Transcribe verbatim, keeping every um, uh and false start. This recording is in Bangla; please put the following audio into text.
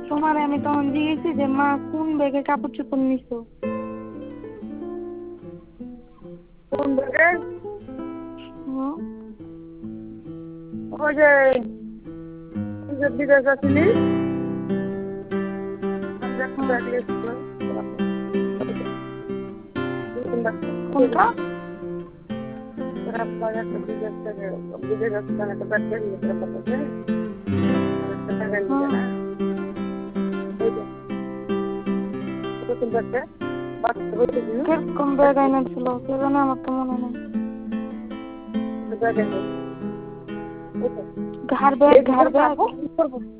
তোমার আমি তখন জিজ্ঞেসি যে মা কোন ব্যাগে কাপড় চোপড় নিছো? কোন ব্যাগে? হুম ওই যে তুই যে বিদেশ যাচ্ছিলি আমি একটা ব্যাগ নিয়েছিলাম কোনটা? তোর আব্বার একটা বিদেশ থেকে বিদেশ যাচ্ছিলাম একটা ব্যাগ নিয়ে নিয়ে তোর আব্বার কাছে একটা ব্যাগ নিয়ে না ওই যে নতুন ব্যাগটা বাচ্চা বলতেছি না কিরকম ব্যাগ এনেছিল কে জানে, আমার তো মনে নেই। ব্যাগ এনে ঘাড় ব্যাগ, ঘাড় ব্যাগ। কি করবো